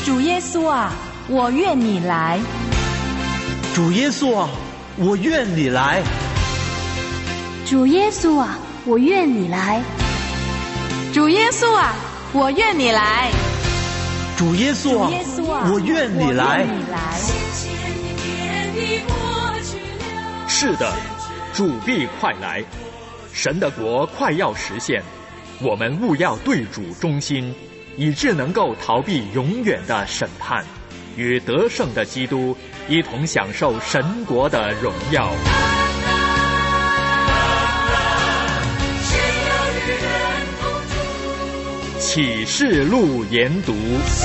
主耶稣啊，我愿你来。 主耶稣啊，我愿你来。 主耶稣啊，我愿你来。 主耶稣啊，我愿你来。 主耶稣啊，我愿你来。 是的，主必快来，神的国快要实现，我们务要对主忠心，以致能够逃避永远的审判，与得胜的基督一同享受神国的荣耀。启示录研读。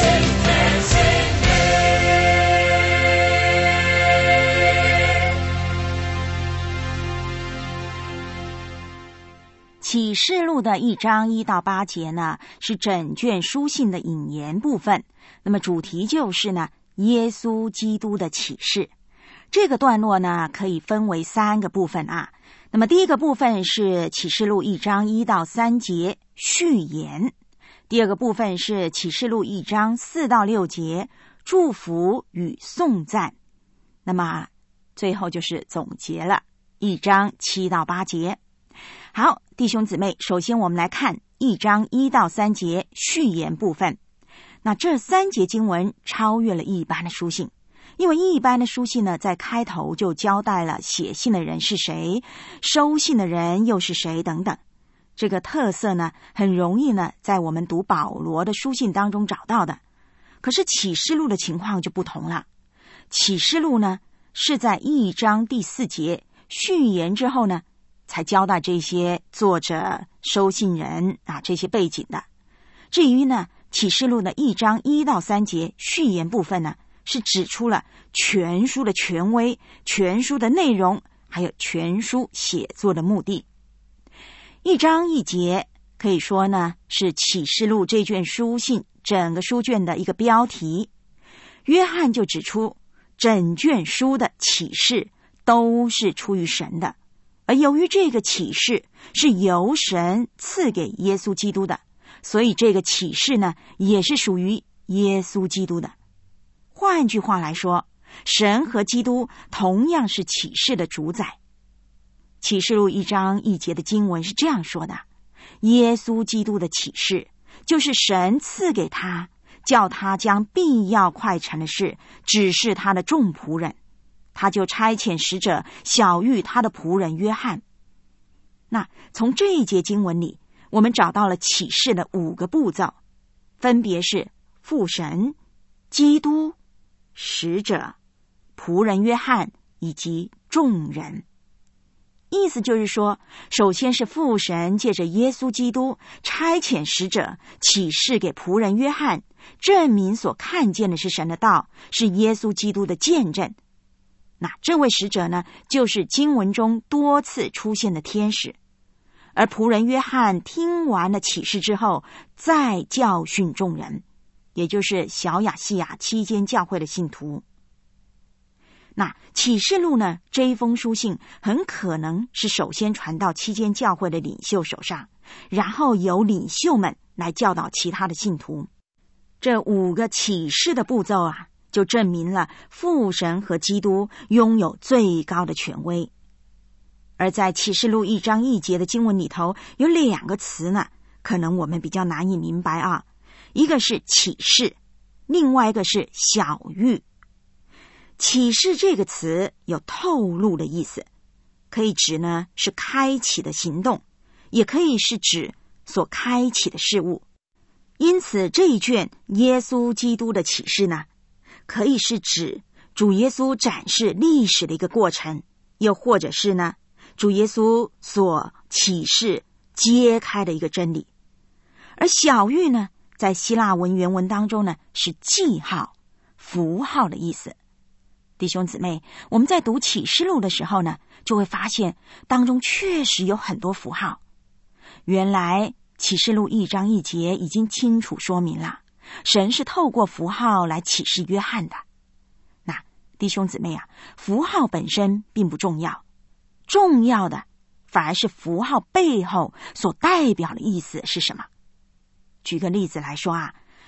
启示录的1章1到8节呢，是整卷书信的引言部分。那么主题就是呢，耶稣基督的启示。这个段落呢，可以分为3个部分啊。那么第一个部分是启示录1章1到3节序言，第二个部分是启示录1章4到6节祝福与颂赞。那么最后就是总结了1章7到8节。好，弟兄姊妹，首先我们来看1章1到3节序言部分。那这3节经文超越了一般的书信，因为一般的书信呢，在开头就交代了写信的人是谁，收信的人又是谁等等。这个特色呢，很容易呢，在我们读保罗的书信当中找到的。可是启示录的情况就不同了。启示录呢，是在1章第4节序言之后呢，才交代这些作者、收信人啊这些背景的。至于呢，启示录的1章1到3节序言部分呢，是指出了全书的权威、全书的内容，还有全书写作的目的。1章1节可以说呢，是启示录这卷书信整个书卷的一个标题。约翰就指出，整卷书的启示都是出于神的。而由于这个启示是由神赐给耶稣基督的，所以这个启示呢，也是属于耶稣基督的。换句话来说，神和基督同样是启示的主宰。启示录1章1节的经文是这样说的：耶稣基督的启示，就是神赐给他，叫他将必要快成的事指示他的众仆人。他就差遣使者晓谕他的仆人约翰。那从这一节经文里，我们找到了启示的5个步骤，分别是父神、基督、使者、仆人约翰以及众人。意思就是说，首先是父神借着耶稣基督差遣使者启示给仆人约翰，证明所看见的是神的道，是耶稣基督的见证。那这位使者呢，就是经文中多次出现的天使。而仆人约翰听完了启示之后，再教训众人，也就是小亚细亚7间教会的信徒。那启示录呢，这一封书信很可能是首先传到7间教会的领袖手上，然后由领袖们来教导其他的信徒。这5个启示的步骤啊，就证明了父神和基督拥有最高的权威。而在启示录1章1节的经文里头，有2个词呢，可能我们比较难以明白啊。一个是启示，另外一个是晓谕。启示这个词有透露的意思，可以指呢是开启的行动，也可以是指所开启的事物。因此这一卷耶稣基督的启示呢，可以是指主耶稣展示历史的一个过程，又或者是呢主耶稣所启示揭开的一个真理。而晓谕呢，在希腊文原文当中呢，是记号、符号的意思。弟兄姊妹，我们在读启示录的时候呢，就会发现当中确实有很多符号。原来启示录1章1节已经清楚说明了，神是透过符号来启示约翰的。那弟兄姊妹啊，符号本身并不重要，重要的反而是符号背后所代表的意思是什么。举个例子来说啊，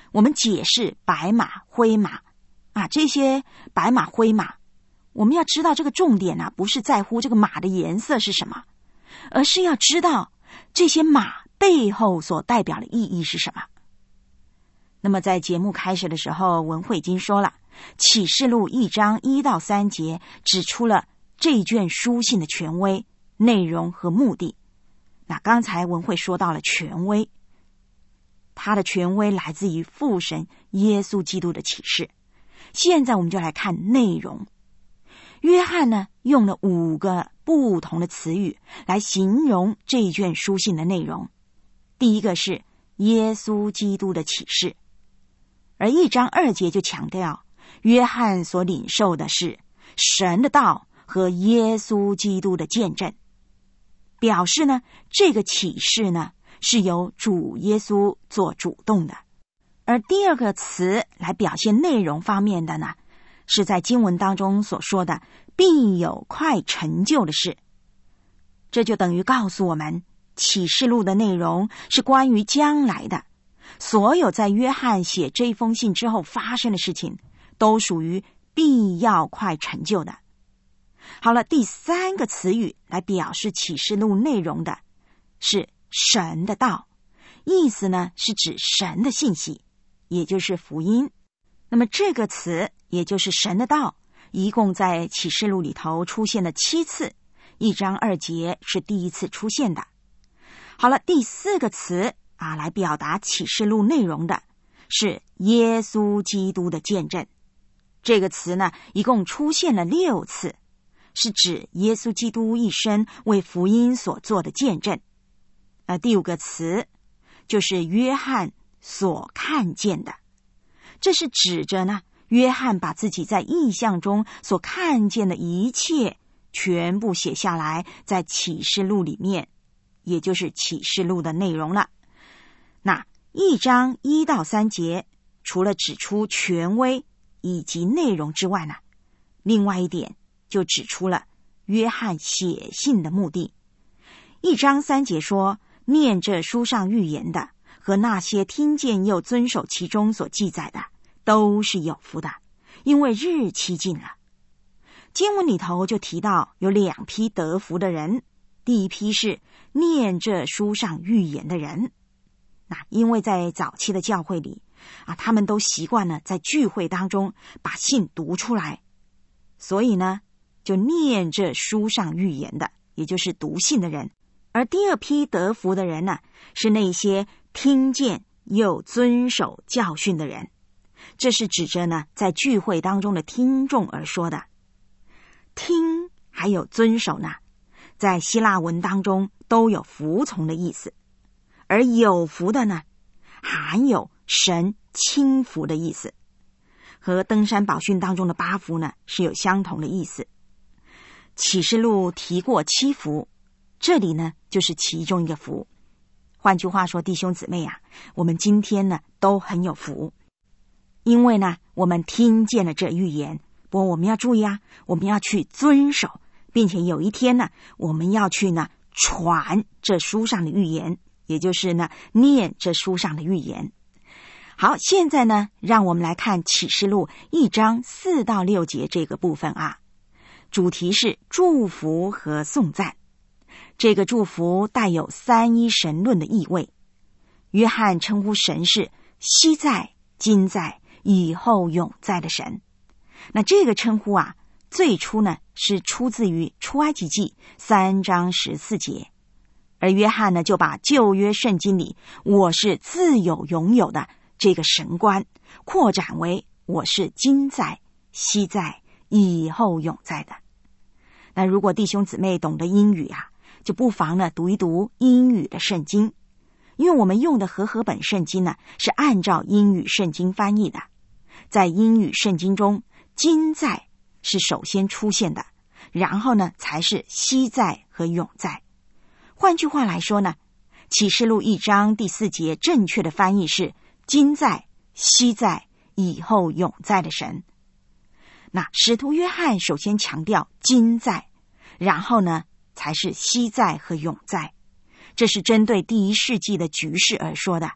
我们解释白马、灰马这些白马、灰马，我们要知道这个重点不是在乎这个马的颜色是什么，而是要知道这些马背后所代表的意义是什么。那么在节目开始的时候，文慧已经说了，启示录1章1到3节指出了这卷书信的权威、内容和目的。那刚才文慧说到了权威，它的权威来自于父神耶稣基督的启示。现在我们就来看内容。约翰呢，用了5个不同的词语来形容这一卷书信的内容。第一个是耶稣基督的启示，而1章2节就强调约翰所领受的是神的道和耶稣基督的见证，表示呢，这个启示呢是由主耶稣做主动的。而第二个词来表现内容方面的呢，是在经文当中所说的必有快成就的事。这就等于告诉我们，启示录的内容是关于将来的，所有在约翰写这封信之后发生的事情，都属于必要快成就的。好了，第3个词语来表示启示录内容的是神的道，意思呢是指神的信息，也就是福音。那么这个词也就是神的道，一共在启示录里头出现了7次，1章2节是第一次出现的。好了，第4个词来表达启示录内容的是耶稣基督的见证。这个词呢一共出现了6次，是指耶稣基督一生为福音所做的见证。第5个词就是约翰所看见的，这是指着呢约翰把自己在异象中所看见的一切全部写下来，在启示录里面，也就是启示录的内容了。那1章1到3节除了指出权威以及内容之外呢，另外一点就指出了约翰写信的目的。1章3节说，念这书上预言的和那些听见又遵守其中所记载的，都是有福的，因为日期近了。经文里头就提到有2批得福的人，第一批是念这书上预言的人。那因为在早期的教会里他们都习惯了在聚会当中把信读出来，所以呢就念这书上预言的，也就是读信的人。而第2批得福的人呢，是那些听见又遵守教训的人，这是指着呢在聚会当中的听众而说的。听还有遵守呢，在希腊文当中都有服从的意思，而有福的呢含有神轻福的意思，和登山宝训当中的8福呢是有相同的意思。启示录提过7福，这里呢就是其中一个福。换句话说，弟兄姊妹我们今天呢都很有福，因为呢我们听见了这预言。不过我们要注意我们要去遵守，并且有一天呢我们要去呢传这书上的预言，也就是呢念这书上的预言。好，现在呢让我们来看启示录1章4到6节这个部分主题是祝福和颂赞。这个祝福带有3一神论的意味。约翰称呼神是昔在、今在、以后永在的神。那这个称呼最初呢是出自于出埃及记3章14节，而约翰呢就把旧约圣经里我是自有永有的这个神观扩展为我是今在、昔在、以后永在的。那如果弟兄姊妹懂得英语就不妨呢读一读英语的圣经，因为我们用的和合本圣经呢是按照英语圣经翻译的。在英语圣经中，今在是首先出现的，然后呢才是昔在和永在。换句话来说呢，启示录1章第4节正确的翻译是今在、昔在、以后永在的神。那使徒约翰首先强调今在，然后呢才是昔在和永在，这是针对第1世纪的局势而说的。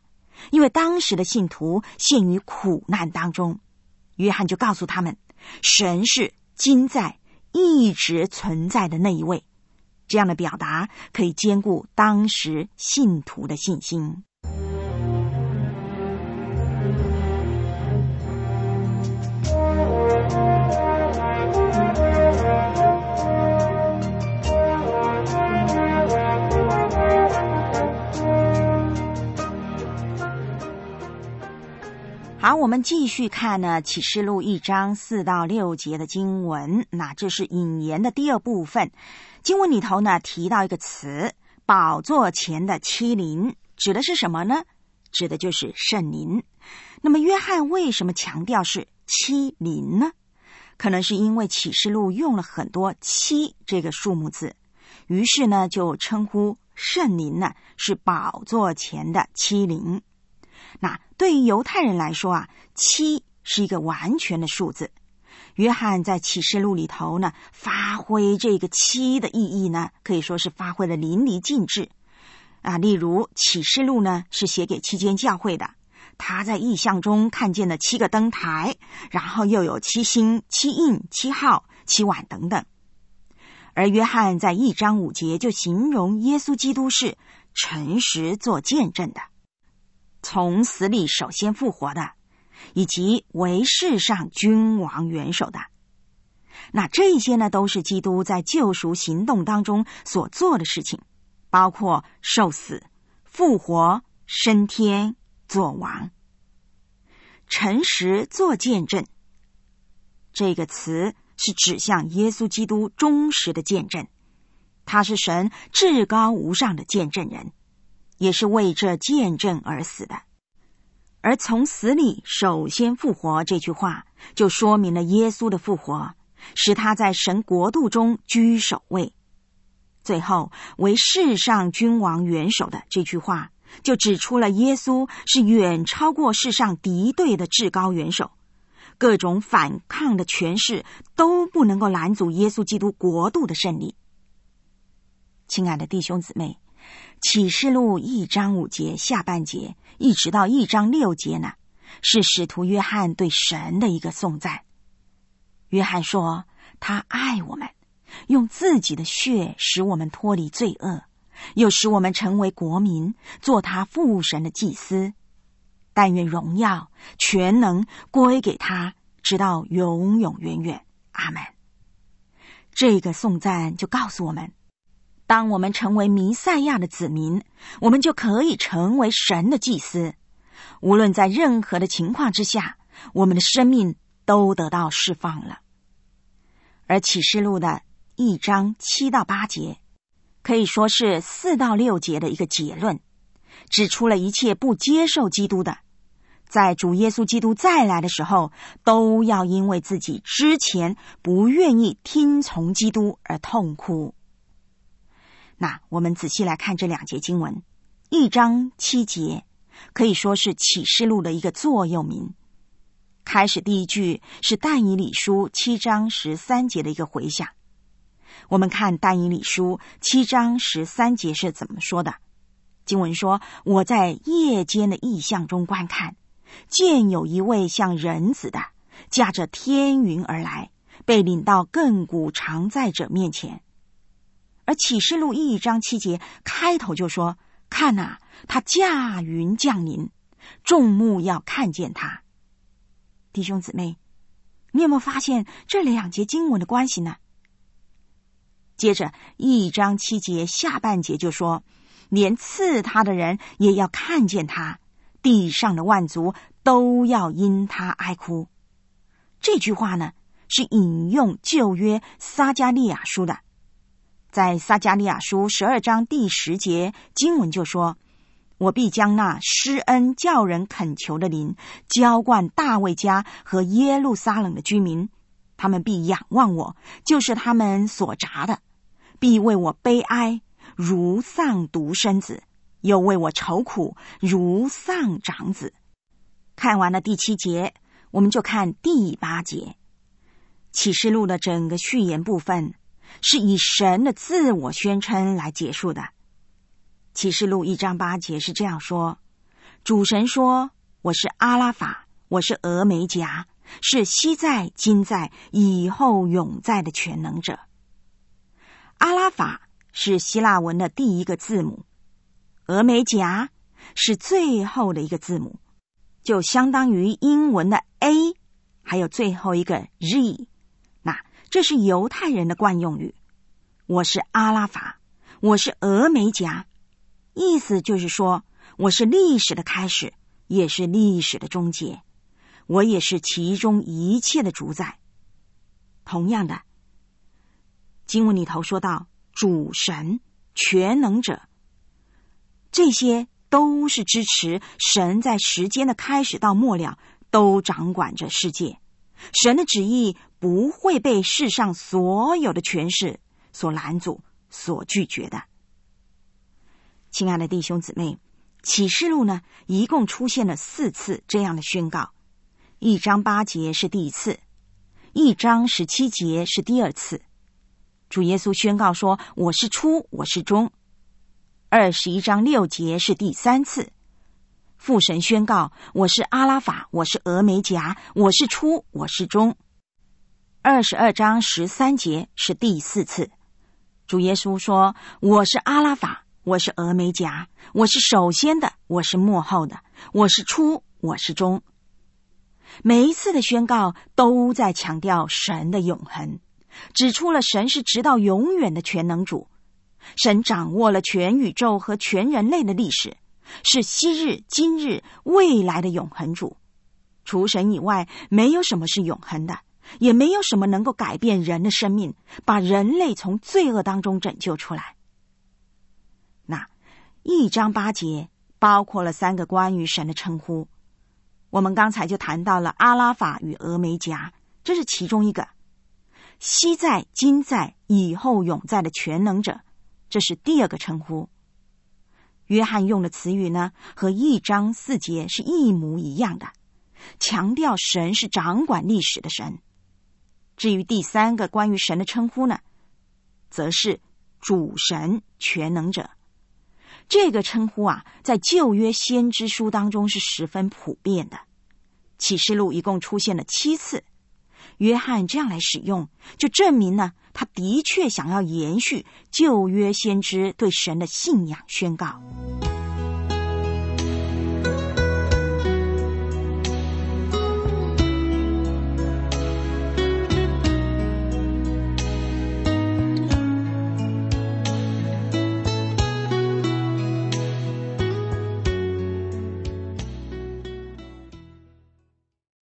因为当时的信徒陷于苦难当中，约翰就告诉他们，神是今在一直存在的那一位。这样的表达可以兼顾当时信徒的信心。好，我们继续看呢启示录1章4到6节的经文。那这是引言的第二部分。经文里头呢提到一个词，宝座前的7灵，指的是什么呢？指的就是圣灵。那么约翰为什么强调是7灵呢？可能是因为启示录用了很多7这个数目字，于是呢就称呼圣灵呢是宝座前的7灵。那对于犹太人来说7是一个完全的数字。约翰在启示录里头呢，发挥这个7的意义呢，可以说是发挥了淋漓尽致。例如启示录呢是写给7间教会的，他在异象中看见了7个灯台，然后又有7星、7印、7号、7碗等等。而约翰在1章5节就形容耶稣基督是诚实做见证的，从死里首先复活的，以及为世上君王元首的。那这些呢都是基督在救赎行动当中所做的事情，包括受死、复活、升天、做王。诚实做见证这个词是指向耶稣基督忠实的见证，他是神至高无上的见证人，也是为这见证而死的。而从死里首先复活这句话，就说明了耶稣的复活使他在神国度中居首位。最后为世上君王元首的这句话，就指出了耶稣是远超过世上敌对的至高元首，各种反抗的权势都不能够拦阻耶稣基督国度的胜利。亲爱的弟兄姊妹，启示录1章5节下半节一直到1章6节呢，是使徒约翰对神的一个颂赞。约翰说他爱我们，用自己的血使我们脱离罪恶，又使我们成为国民，做他父神的祭司。但愿荣耀全能归给他，直到永永远远。阿们。这个颂赞就告诉我们，当我们成为弥赛亚的子民，我们就可以成为神的祭司。无论在任何的情况之下，我们的生命都得到释放了。而启示录的1章7到8节，可以说是4到6节的一个结论，指出了一切不接受基督的，在主耶稣基督再来的时候，都要因为自己之前不愿意听从基督而痛哭。那我们仔细来看这2节经文。1章7节可以说是启示录的一个座右铭。开始第一句是但以理书7章13节的一个回响。我们看但以理书7章13节是怎么说的。经文说，我在夜间的异象中观看，见有一位像人子的驾着天云而来，被领到亘古常在者面前。而启示录1章7节开头就说，看啊，他驾云降临，众目要看见他。弟兄姊妹，你有没有发现这2节经文的关系呢？接着1章7节下半节就说，连刺他的人也要看见他，地上的万族都要因他哀哭。这句话呢，是引用旧约撒迦利亚书的。在撒迦利亚书12章第10节经文就说，我必将那施恩叫人恳求的灵浇灌大卫家和耶路撒冷的居民，他们必仰望我，就是他们所扎的，必为我悲哀，如丧独生子，又为我愁苦，如丧长子。看完了第7节，我们就看第8节。启示录的整个序言部分是以神的自我宣称来结束的。启示录1章8节是这样说， 主神说，我是阿拉法，我是俄梅戛，是昔在今在以后永在的全能者。阿拉法是希腊文的第一个字母，俄梅戛是最后的一个字母，就相当于英文的 A 还有最后一个 Z。 那这是犹太人的惯用语，我是阿拉法，我是俄梅戛，意思就是说我是历史的开始，也是历史的终结，我也是其中一切的主宰。同样的，经文里头说到主神、全能者，这些都是支持神在时间的开始到末了都掌管着世界，神的旨意不会被世上所有的权势所拦阻、所拒绝的。亲爱的弟兄姊妹，启示录呢，一共出现了4次这样的宣告。1章8节是第一次，1章17节是第2次。主耶稣宣告说，我是初，我是终。21章6节是第3次。父神宣告，我是阿拉法，我是俄梅戛，我是初，我是终。22章13节是第4次。主耶稣说，我是阿拉法，我是俄梅戛，我是首先的，我是末后的，我是初，我是终。每一次的宣告都在强调神的永恒，指出了神是直到永远的全能主，神掌握了全宇宙和全人类的历史，是昔日、今日、未来的永恒主。除神以外，没有什么是永恒的，也没有什么能够改变人的生命，把人类从罪恶当中拯救出来。那1章8节包括了3个关于神的称呼，我们刚才就谈到了阿拉法与俄梅戛，这是其中一个。昔在今在以后永在的全能者，这是第2个称呼。约翰用的词语呢，和1章4节是一模一样的，强调神是掌管历史的神。至于第3个关于神的称呼呢，则是主神、全能者。这个称呼啊，在旧约先知书当中是十分普遍的。启示录一共出现了7次，约翰这样来使用，就证明呢，他的确想要延续旧约先知对神的信仰宣告。